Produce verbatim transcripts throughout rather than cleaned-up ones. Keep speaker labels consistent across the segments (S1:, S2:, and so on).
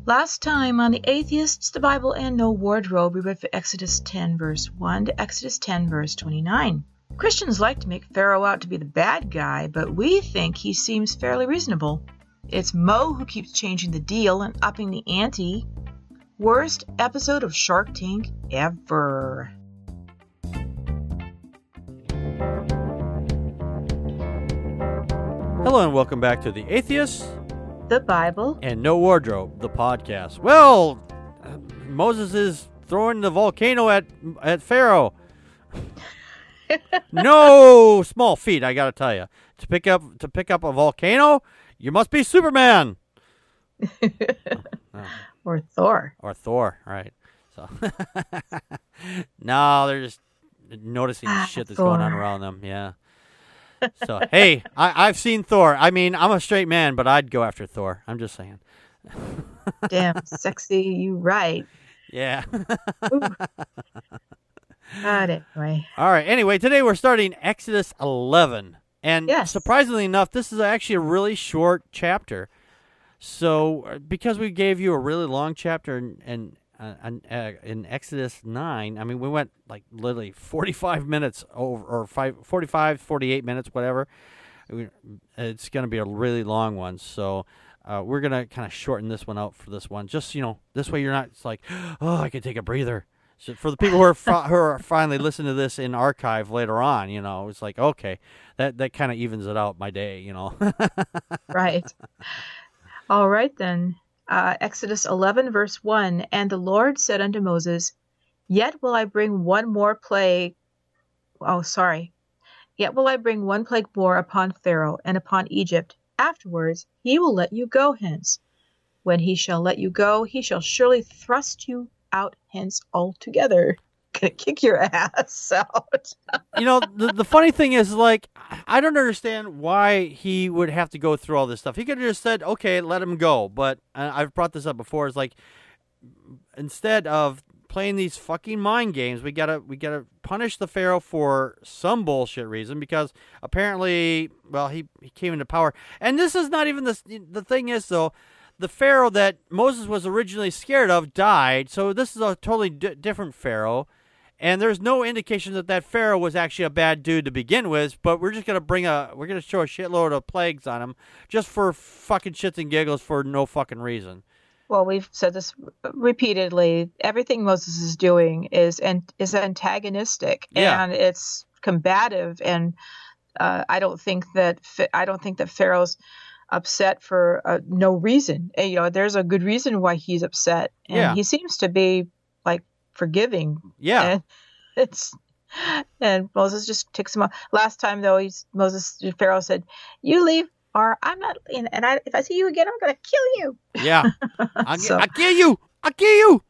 S1: Last time on The Atheists, the Bible, and No Wardrobe, we read from Exodus ten, verse one to Exodus ten, verse twenty-nine. Christians like to make Pharaoh out to be the bad guy, but we think he seems fairly reasonable. It's Mo who keeps changing the deal and upping the ante. Worst episode of Shark Tank ever.
S2: Hello and welcome back to The Atheists,
S1: the Bible,
S2: and No Wardrobe, the podcast. Well, uh, Moses is throwing the volcano at at Pharaoh. No small feat, I gotta tell you. To pick up to pick up a volcano, you must be Superman. oh, oh.
S1: Or Thor.
S2: Or Thor, right? So, no, they're just noticing the
S1: ah,
S2: shit that's
S1: Thor.
S2: going on around them. Yeah. So, hey, I, I've seen Thor. I mean, I'm a straight man, but I'd go after Thor. I'm just saying.
S1: Damn sexy, you right.
S2: Yeah.
S1: God, anyway.
S2: All right. Anyway, today we're starting Exodus eleven. And
S1: yes. Surprisingly
S2: enough, this is actually a really short chapter. So, because we gave you a really long chapter in, in, uh, in Exodus nine, I mean, we went like literally forty-five minutes over, or five, forty-five, forty-eight minutes, whatever. It's going to be a really long one. So, uh, we're going to kind of shorten this one out for this one. Just, you know, this way you're not, it's like, oh, I can take a breather. So for the people who are fi- who are finally listening to this in archive later on, you know, it's like, okay, that, that kind of evens it out my day, you know.
S1: Right. All right, then. Uh, Exodus eleven, verse one. And the Lord said unto Moses, Yet will I bring one more plague. Oh, sorry. Yet will I bring one plague more upon Pharaoh and upon Egypt. Afterwards he will let you go hence. When he shall let you go, he shall surely thrust you out hence altogether. Gonna kick your ass out.
S2: You know, the the funny thing is, like, I don't understand why he would have to go through all this stuff. He could have just said, okay, let him go. But uh, I've brought this up before. It's like, instead of playing these fucking mind games, we gotta we gotta punish the Pharaoh for some bullshit reason, because apparently, well, he, he came into power. And this is not even the the thing is though. The Pharaoh that Moses was originally scared of died, so this is a totally d- different Pharaoh. And there's no indication that that Pharaoh was actually a bad dude to begin with, but we're just going to bring a, we're going to show a shitload of plagues on him just for fucking shits and giggles for no fucking reason.
S1: Well, we've said this repeatedly. Everything Moses is doing is and is antagonistic,
S2: yeah.
S1: and it's combative. And uh, I don't think that I don't think that Pharaoh's upset for uh, no reason. And, you know, there's a good reason why he's upset, and
S2: yeah.
S1: he seems to be like forgiving.
S2: Yeah,
S1: and it's and Moses just ticks him off. Last time though, he's Moses Pharaoh said, "You leave, or I'm not. And, and I, if I see you again, I'm going to kill you."
S2: Yeah, I'll,
S1: so.
S2: I'll kill you. I'll kill you.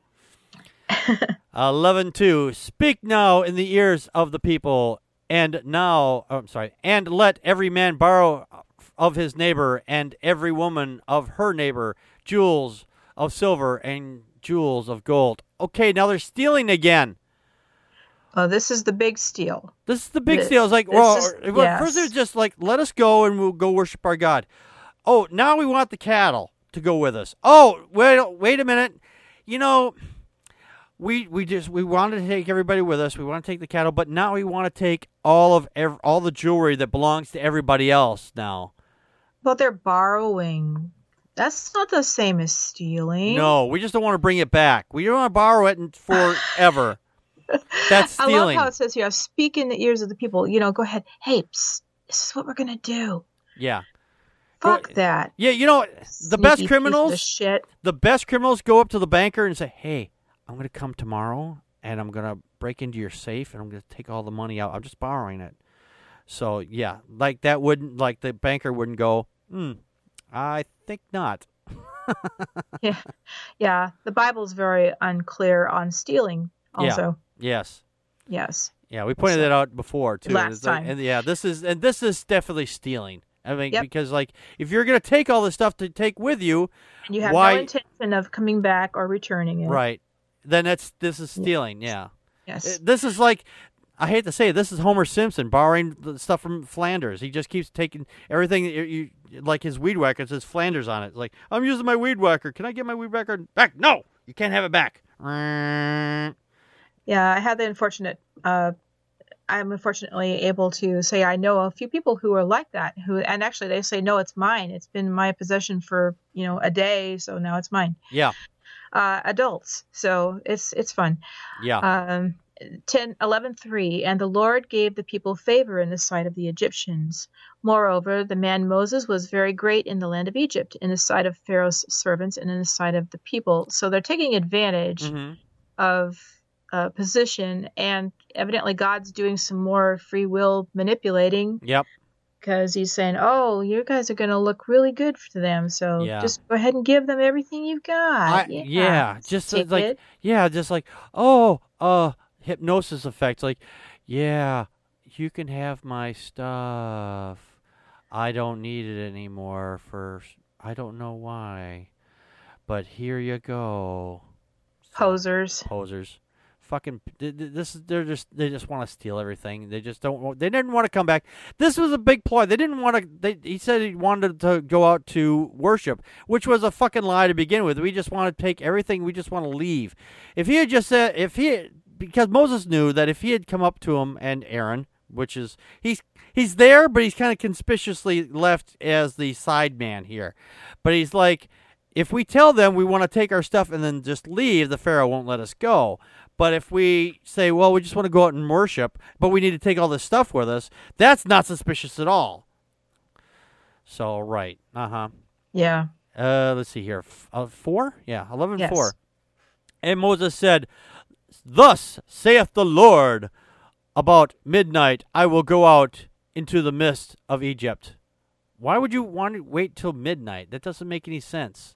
S2: eleven two. Speak now in the ears of the people, and now, oh, I'm sorry, and let every man borrow of his neighbor, and every woman of her neighbor, jewels of silver and jewels of gold. Okay, now they're stealing again.
S1: Oh, this is the big steal.
S2: This is the big
S1: this,
S2: steal. It's like, well,
S1: is,
S2: well
S1: yes.
S2: first it was just like, let us go and we'll go worship our God. Oh, now we want the cattle to go with us. Oh, wait, wait a minute. You know, we we just we wanted to take everybody with us. We want to take the cattle, but now we want to take all of ev- all the jewelry that belongs to everybody else now.
S1: But they're borrowing. That's not the same as stealing.
S2: No, we just don't want to bring it back. We don't want to borrow it forever. That's stealing.
S1: I love how it says here, speak in the ears of the people. You know, go ahead. Hey, psst, this is what we're going to do.
S2: Yeah.
S1: Fuck
S2: go,
S1: that.
S2: Yeah, you know, the
S1: Sneaky
S2: best criminals,
S1: shit.
S2: the best criminals go up to the banker and say, hey, I'm going to come tomorrow and I'm going to break into your safe and I'm going to take all the money out. I'm just borrowing it. So, yeah, like that wouldn't, like the banker wouldn't go, hmm, I think not.
S1: yeah. Yeah. The Bible's very unclear on stealing also.
S2: Yeah. Yes.
S1: Yes.
S2: Yeah, we pointed
S1: so,
S2: that out before too.
S1: Last
S2: it's
S1: time.
S2: Like, and yeah, this is and this is definitely stealing. I mean,
S1: yep.
S2: because like if you're going to take all this stuff to take with you,
S1: and you have
S2: why,
S1: no intention of coming back or returning it.
S2: Right. Then that's this is stealing, yeah.
S1: Yes.
S2: This is like I hate to say it, this is Homer Simpson borrowing the stuff from Flanders. He just keeps taking everything, you, you, like his weed whacker, it says Flanders on it. It's like, I'm using my weed whacker. Can I get my weed whacker back? No, you can't have it back.
S1: Yeah, I had the unfortunate, uh, I'm unfortunately able to say I know a few people who are like that, who, and actually they say, no, it's mine. It's been my possession for, you know, a day, so now it's mine.
S2: Yeah.
S1: Uh, adults. So it's, it's fun.
S2: Yeah.
S1: Um, ten, eleven three, and the Lord gave the people favor in the sight of the Egyptians. Moreover, the man Moses was very great in the land of Egypt, in the sight of Pharaoh's servants and in the sight of the people. So they're taking advantage
S2: Mm-hmm.
S1: of uh, position, and evidently God's doing some more free will manipulating.
S2: Yep.
S1: Because he's saying, oh, you guys are going to look really good to them, so
S2: Yeah.
S1: just go ahead and give them everything you've got.
S2: I,
S1: yeah.
S2: yeah, just
S1: Take
S2: like
S1: it.
S2: yeah, just like oh, uh, hypnosis effect. Like, yeah, you can have my stuff. I don't need it anymore. For I don't know why, but here you go.
S1: Posers.
S2: Posers, fucking. th- th- This is they're just they just want to steal everything. They just don't. wa- They didn't want to come back. This was a big ploy. They didn't want to. They he said he wanted to go out to worship, which was a fucking lie to begin with. We just want to take everything. We just want to leave. If he had just said, if he, because Moses knew that if he had come up to him and Aaron, which is he's he's there, but he's kind of conspicuously left as the side man here. But he's like, if we tell them we want to take our stuff and then just leave, the Pharaoh won't let us go. But if we say, well, we just want to go out and worship, but we need to take all this stuff with us, that's not suspicious at all. So, right. Uh-huh.
S1: Yeah.
S2: Uh, let's see here. F- uh, four? Yeah, eleven
S1: Yes.
S2: four. And Moses said, thus saith the Lord, about midnight I will go out into the midst of Egypt. Why would you want to wait till midnight? That doesn't make any sense.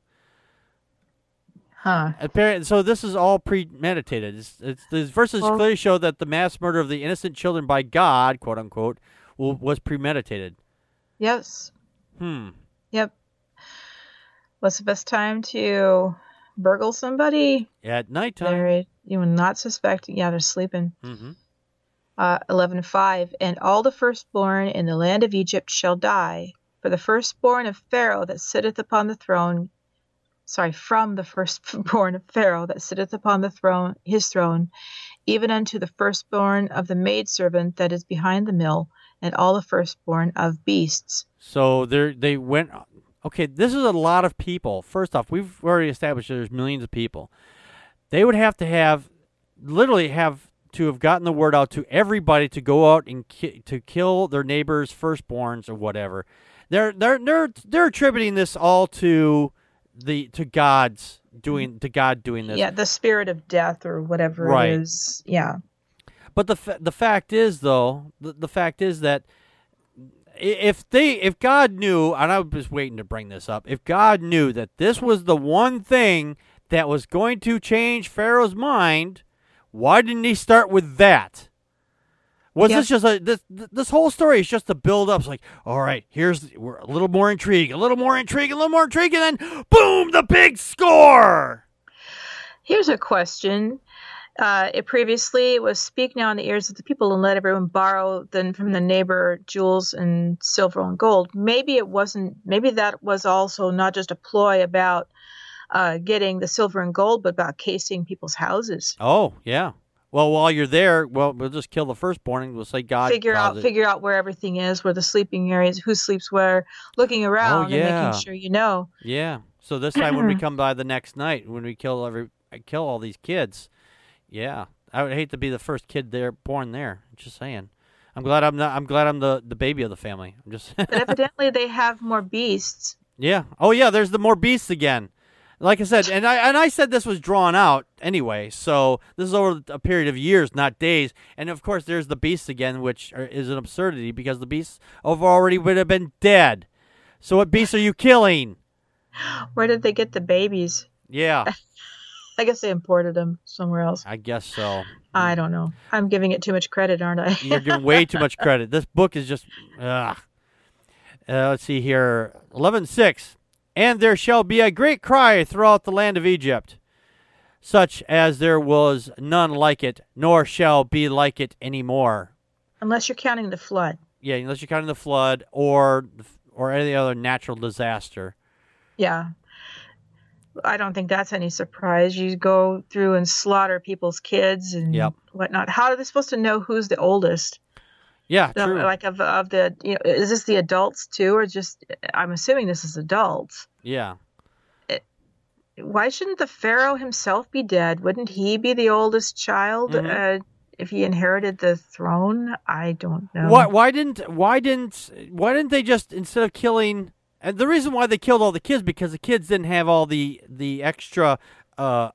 S1: Huh.
S2: Apparently, so this is all premeditated. It's, it's, these verses
S1: Well-
S2: clearly show that the mass murder of the innocent children by God, quote unquote, will, was premeditated.
S1: Yes.
S2: Hmm.
S1: Yep. What's the best time to burgle somebody?
S2: At nighttime.
S1: They're, you would not suspect. Yeah, they're sleeping.
S2: Mm-hmm.
S1: Uh, eleven five, and all the firstborn in the land of Egypt shall die, for the firstborn of Pharaoh that sitteth upon the throne, sorry, from the firstborn of Pharaoh that sitteth upon the throne, his throne, even unto the firstborn of the maidservant that is behind the mill, and all the firstborn of beasts.
S2: So they they went. Okay, this is a lot of people. First off, we've already established there's millions of people. They would have to have, literally have to have gotten the word out to everybody to go out and ki- to kill their neighbors' firstborns or whatever. They're they're they're they're attributing this all to the to God's doing to God doing this.
S1: Yeah, the spirit of death or whatever
S2: Right.
S1: it is. Yeah.
S2: But the fa- the fact is, though, the, the fact is that i- if they, if God knew, and I was waiting to bring this up, if God knew that this was the one thing that was going to change Pharaoh's mind, why didn't he start with that? Was
S1: Yeah.
S2: this just a this this whole story is just a build up? It's like, all right, here's we're a little more intrigue, a little more intrigue, a little more intrigue, and then boom, the big score.
S1: Here's a question. Uh, it previously was speak now in the ears of the people and let everyone borrow then from the neighbor jewels and silver and gold. Maybe it wasn't, maybe that was also not just a ploy about uh, getting the silver and gold, but about casing people's houses.
S2: Oh yeah. Well, while you're there, well, we'll just kill the firstborn and we'll say God.
S1: Figure out,
S2: caused it.
S1: figure out where everything is, where the sleeping areas, who sleeps where, looking around
S2: yeah.
S1: and making sure you know.
S2: Yeah. So this time when we come by the next night, when we kill every, kill all these kids, yeah, I would hate to be the first kid there born there. Just saying. I'm glad I'm not. I'm glad I'm the, the baby of the family. I'm just.
S1: But evidently they have more beasts.
S2: Yeah. Oh yeah. There's the more beasts again. Like I said, and I and I said this was drawn out anyway. So this is over a period of years, not days. And of course, there's the beasts again, which are, is an absurdity because the beasts have already would have been dead. So what beasts are you killing?
S1: Where did they get the babies?
S2: Yeah,
S1: I guess they imported them somewhere else.
S2: I guess so.
S1: I don't know. I'm giving it too much credit, aren't I?
S2: You're giving way too much credit. This book is just. Ugh. Uh, let's see here. eleven six. And there shall be a great cry throughout the land of Egypt. such as there was none like it, nor shall be like it anymore.
S1: Unless you're counting the flood.
S2: Yeah, unless you're counting the flood or or any other natural disaster.
S1: Yeah. I don't think that's any surprise. You go through and slaughter people's kids and
S2: Yep.
S1: whatnot. How are they supposed to know who's the oldest?
S2: Yeah,
S1: The-
S2: true.
S1: Like of of the, you know, is this the adults too, or just? I'm assuming this is adults.
S2: Yeah.
S1: Why shouldn't the pharaoh himself be dead? Wouldn't he be the oldest child
S2: Mhm.
S1: uh, if he inherited the throne? I don't know.
S2: Why why didn't why didn't why didn't they just, instead of killing, and the reason why they killed all the kids, because the kids didn't have all the the extra uh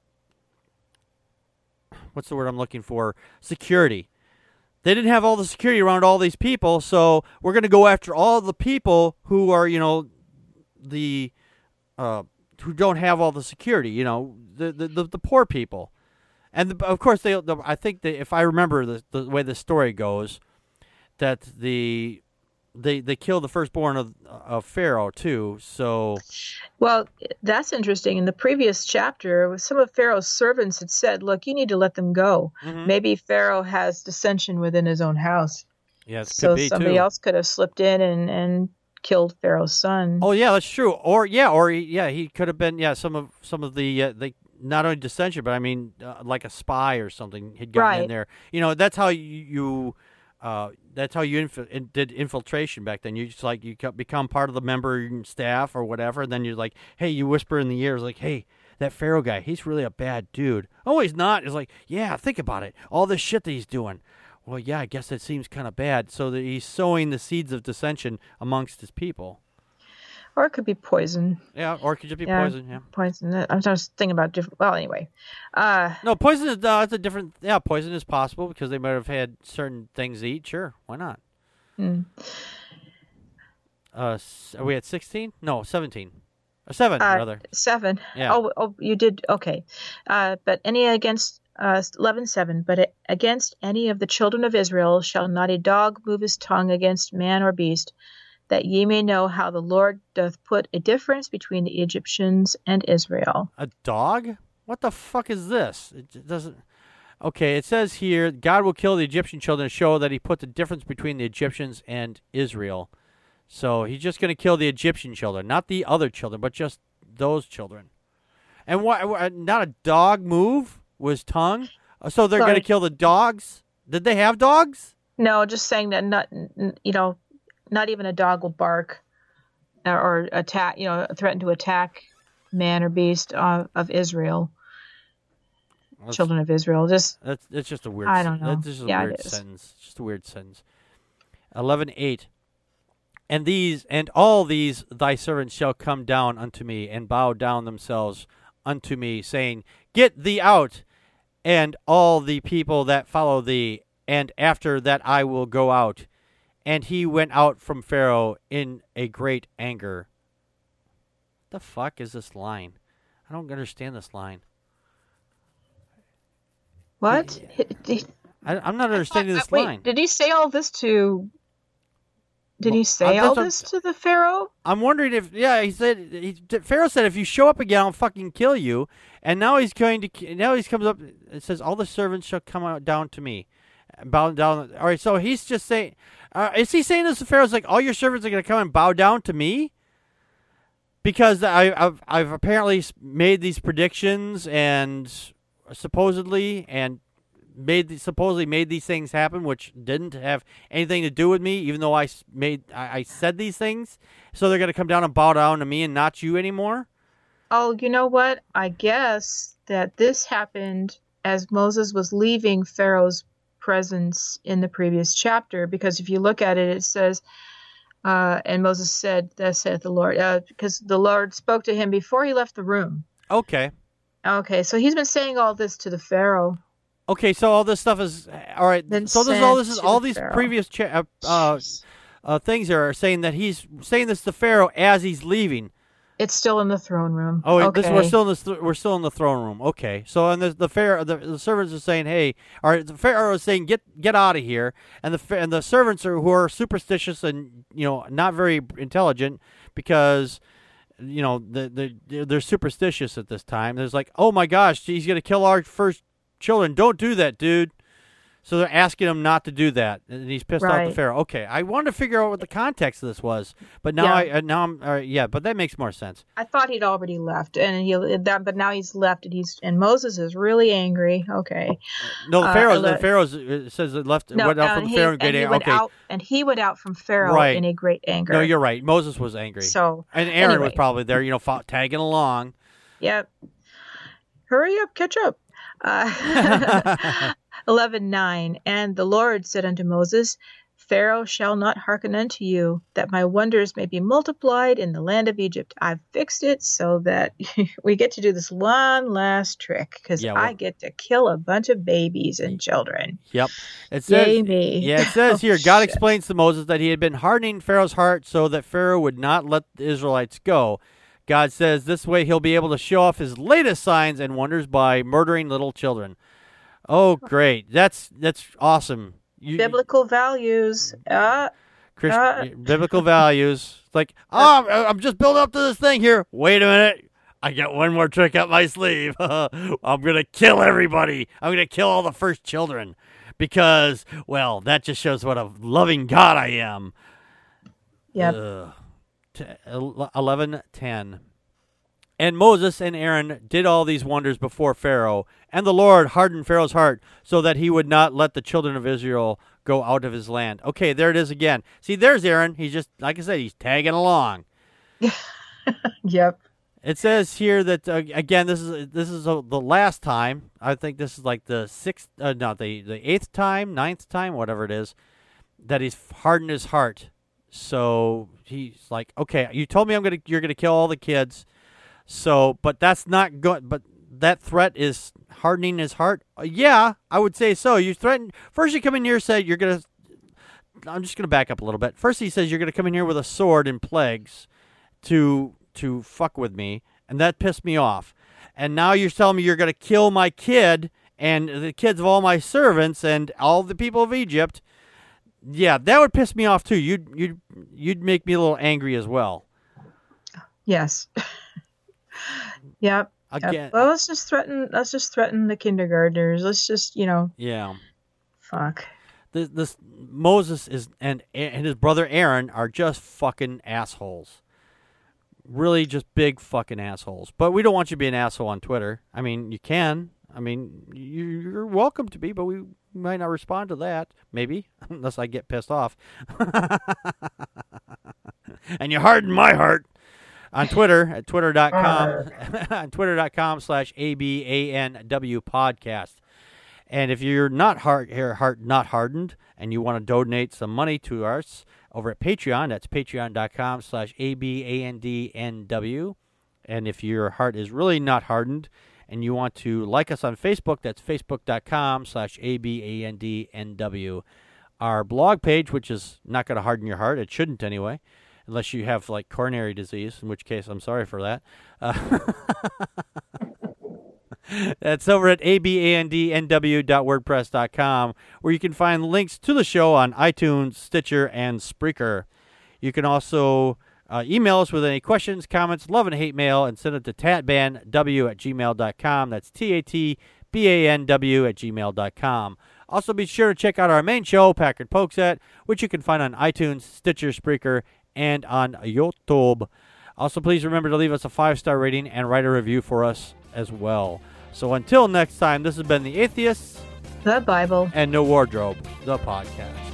S2: what's the word I'm looking for? Security. They didn't have all the security around all these people, so we're going to go after all the people who are, you know, the uh who don't have all the security, you know, the the, the, the poor people. And the, of course they the, I think they, if I remember the the way the story goes, that the they they kill the firstborn of of Pharaoh too. So
S1: Well, that's interesting. In the previous chapter, some of Pharaoh's servants had said, "Look, you need to let them go.
S2: Mhm.
S1: Maybe Pharaoh has dissension within his own house,
S2: yeah, it
S1: so
S2: could be
S1: somebody
S2: too.
S1: else could have slipped in and and killed Pharaoh's son."
S2: Oh yeah, that's true. Or yeah, or he, yeah, he could have been yeah some of some of the uh, the not only dissension, but I mean uh, like a spy or something had gotten in
S1: Right.
S2: there. You know, that's how you. you uh, that's how you inf- in- did infiltration back then. You just like you co- become part of the member staff or whatever. And then you're like, hey, you whisper in the ears like, hey, that Pharaoh guy, he's really a bad dude. Oh, he's not. It's like, yeah, think about it. All this shit that he's doing. Well, yeah, I guess it seems kind of bad. So that he's sowing the seeds of dissension amongst his people.
S1: Or it could be poison.
S2: Yeah, or it could just be
S1: Yeah.
S2: poison. Yeah.
S1: Poison. I'm just thinking about different. Well, anyway, uh,
S2: No, poison is uh, it's a different. Yeah, poison is possible because they might have had certain things to eat. Sure, why not?
S1: hmm.
S2: Uh, s- are we at sixteen? No, seventeen. Or seven,
S1: Uh,
S2: rather.
S1: seven.
S2: Yeah.
S1: Oh, oh, you did okay. Uh, but any against uh, eleven seven. But it, against any of the children of Israel shall not a dog move his tongue against man or beast, that ye may know how the Lord doth put a difference between the Egyptians and Israel.
S2: A dog? What the fuck is this? It j- doesn't. Okay, it says here, God will kill the Egyptian children to show that he put the difference between the Egyptians and Israel. So he's just going to kill the Egyptian children, not the other children, but just those children. And why? why- Not a dog move with tongue? Uh, So they're going to
S1: Sorry.
S2: kill the dogs? Did they have dogs?
S1: No, just saying that not n- you know, not even a dog will bark or, or attack. You know, threaten to attack man or beast uh, of Israel,
S2: That's,
S1: children of Israel. Just
S2: that's, that's just a weird.
S1: I
S2: sen-
S1: don't know.
S2: That's just a
S1: Yeah, it
S2: weird
S1: is.
S2: sentence. Just a weird sentence. Eleven eight. And these and all these thy servants shall come down unto me and bow down themselves unto me, saying, Get thee out, and all the people that follow thee, and after that I will go out. And he went out from Pharaoh in a great anger. What the fuck is this line? I don't understand this line.
S1: what? He-
S2: I, I'm not understanding this
S1: Wait,
S2: line.
S1: did he say all this to? Did
S2: Well,
S1: he say
S2: uh,
S1: all
S2: that's
S1: this to the Pharaoh?
S2: I'm wondering if, yeah, he said, he, Pharaoh said, if you show up again, I'll fucking kill you. And now he's going to, now he comes up, it says, all the servants shall come out down to me. Bow down. All right, so he's just saying, uh, is he saying this to Pharaoh's like, all your servants are going to come and bow down to me? Because I, I've, I've apparently s- made these predictions and supposedly, and made the, supposedly made these things happen, which didn't have anything to do with me, even though I s- made I, I said these things. So they're gonna come down and bow down to me and not you anymore.
S1: Oh, you know what? I guess that this happened as Moses was leaving Pharaoh's presence in the previous chapter, because if you look at it, it says, uh, and Moses said, "Thus saith the Lord," uh, because the Lord spoke to him before he left the room.
S2: Okay,
S1: Okay, so he's been saying all this to the Pharaoh.
S2: okay. So all this stuff is all right.
S1: Been
S2: So this is all
S1: sent
S2: this is
S1: to
S2: all
S1: the
S2: these
S1: Pharaoh.
S2: previous cha- uh, uh, uh, things here are saying that he's saying this to Pharaoh as he's leaving.
S1: It's still in the throne room.
S2: Oh, wait,
S1: okay.
S2: this we're still in this. Th- we're still in the throne room. Okay, so and the the pharaoh, the, the servants are saying, "Hey," or the pharaoh is saying, "Get get out of here," and the pha- and the servants are who are superstitious and you know not very intelligent because you know, the, the, they're superstitious at this time. There's like, oh my gosh, he's going to kill our first children. Don't do that, dude. So they're asking him not to do that, and he's pissed
S1: Right.
S2: off the Pharaoh. Okay, I wanted to figure out what the context of this was, but now
S1: Yeah.
S2: I uh, now I'm uh, yeah, but that makes more sense.
S1: I thought he'd already left, and he that, but now he's left, and he's and Moses is really angry. Okay.
S2: No, the
S1: Uh,
S2: Pharaoh,
S1: le-
S2: the Pharaoh uh, says it left
S1: No,
S2: went out
S1: and
S2: from the
S1: he,
S2: Pharaoh in
S1: and
S2: great
S1: he
S2: anger.
S1: went
S2: Okay,
S1: out, and he went out from Pharaoh
S2: Right.
S1: in a great anger.
S2: no, you're right. Moses was angry,
S1: So,
S2: and Aaron was
S1: anyway.
S2: probably there, you know, fought, tagging along.
S1: yep. Hurry up, catch up. Uh, eleven nine. And the Lord said unto Moses, Pharaoh shall not hearken unto you, that my wonders may be multiplied in the land of Egypt. I've fixed it so that we get to do this one last trick, because
S2: Yeah, well-
S1: I get to kill a bunch of babies and children.
S2: Yep. It says,
S1: Yay me.
S2: Yeah, it says
S1: Oh,
S2: here, God
S1: shit.
S2: explains to Moses that he had been hardening Pharaoh's heart so that Pharaoh would not let the Israelites go. God says this way he'll be able to show off his latest signs and wonders by murdering little children. Oh, great. That's that's awesome. You,
S1: Biblical values. Uh,
S2: Christ,
S1: uh.
S2: biblical values. It's like, oh, I'm- I'm just building up to this thing here. Wait a minute. I got one more trick up my sleeve. I'm going to kill everybody. I'm going to kill all the first children because, well, that just shows what a loving God I am.
S1: yep.
S2: Ugh. T- eleven ten. And Moses and Aaron did all these wonders before Pharaoh, and the Lord hardened Pharaoh's heart so that he would not let the children of Israel go out of his land. Okay, there it is again. See, there's Aaron. He's just, like I said, he's tagging along.
S1: Yep.
S2: It says here that uh, again, this is this is uh, the last time. I think this is like the sixth, uh, no, the the eighth time, ninth time, whatever it is, that he's hardened his heart. So he's like, okay, you told me I'm gonna, you're gonna kill all the kids. So, but that's not good. But that threat is hardening his heart. Uh, yeah, I would say so. You threatened first. You come in here and say you're gonna. I'm just gonna back up a little bit. First, he says you're gonna come in here with a sword and plagues to to fuck with me, and that pissed me off. And now you're telling me you're gonna kill my kid and the kids of all my servants and all the people of Egypt. Yeah, that would piss me off too. You'd you'd you'd make me a little angry as well.
S1: Yes. Yep.
S2: Again,
S1: Yep. Well, let's just threaten. Let's just threaten the kindergartners. Let's just, you know,
S2: yeah.
S1: fuck.
S2: This, this Moses is and and his brother Aaron are just fucking assholes. Really, just big fucking assholes. But we don't want you to be an asshole on Twitter. I mean, you can. I mean, you, you're welcome to be, but we might not respond to that. Maybe, unless I get pissed off. And you harden my heart on Twitter at twitter dot com on twitter dot com slash A B A N W podcast. And if you're not heart, heart not hardened and you want to donate some money to us over at Patreon, that's patreon dot com slash A B A N D N W. And if your heart is really not hardened and you want to like us on Facebook, that's facebook dot com slash A B A N D N W. Our blog page, which is not going to harden your heart, it shouldn't anyway, unless you have like coronary disease, in which case I'm sorry for that. Uh, That's over at A B A N D N W dot wordpress dot com, where you can find links to the show on iTunes, Stitcher, and Spreaker. You can also uh, email us with any questions, comments, love and hate mail, and send it to tatbanw at gmail dot com. That's T A T B A N W at gmail dot com. Also, be sure to check out our main show, Packard Pokes-At, which you can find on iTunes, Stitcher, Spreaker, and on YouTube. Also, please remember to leave us a five-star rating and write a review for us as well. So until next time, this has been The Atheists
S1: The Bible.
S2: and No Wardrobe, the podcast.